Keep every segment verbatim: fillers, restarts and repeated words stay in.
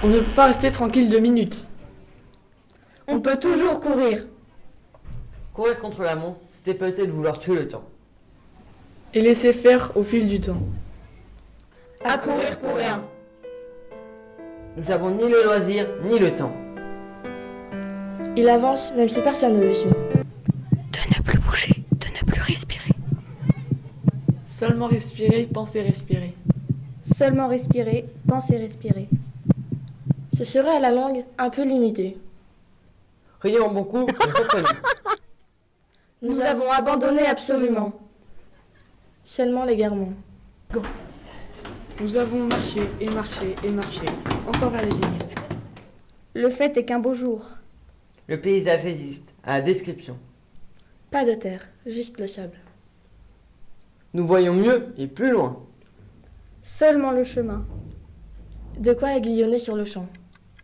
On ne peut pas rester tranquille deux minutes. On peut toujours courir. Courir contre la montre, c'était peut-être vouloir tuer le temps. Et laisser faire au fil du temps. À courir pour rien. Nous n'avons ni le loisir, ni le temps. Il avance même si personne ne le suit. De ne plus bouger, de ne plus respirer. Seulement respirer, penser respirer. Seulement respirer, penser respirer. Ce serait à la longue un peu limité. Rien en bon coup, mais comprenez. Nous avons abandonné absolument. Seulement l'égarement. Go. Nous avons marché et marché et marché, encore vers les limites. Le fait est qu'un beau jour. Le paysage résiste à la description. Pas de terre, juste le sable. Nous voyons mieux et plus loin. Seulement le chemin. De quoi aiguillonner sur le champ.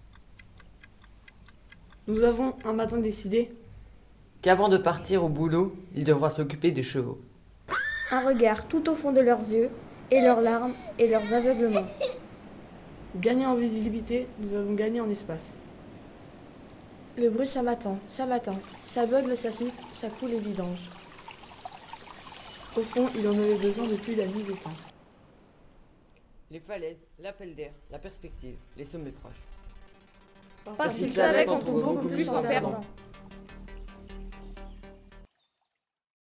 Nous avons un matin décidé Qu'avant de partir au boulot, il devra s'occuper des chevaux. Un regard tout au fond de leurs yeux, et leurs larmes, et leurs aveuglements. Gagner en visibilité, nous avons gagné en espace. Le bruit ça m'attend, ça m'attend, ça beugle, ça siffle, ça coule et vidange. Au fond, il en avait besoin depuis la nuit des temps. Les falaises, l'appel d'air, la perspective, les sommets proches. Parce qu'il savait qu'on trouve beaucoup plus en perdant.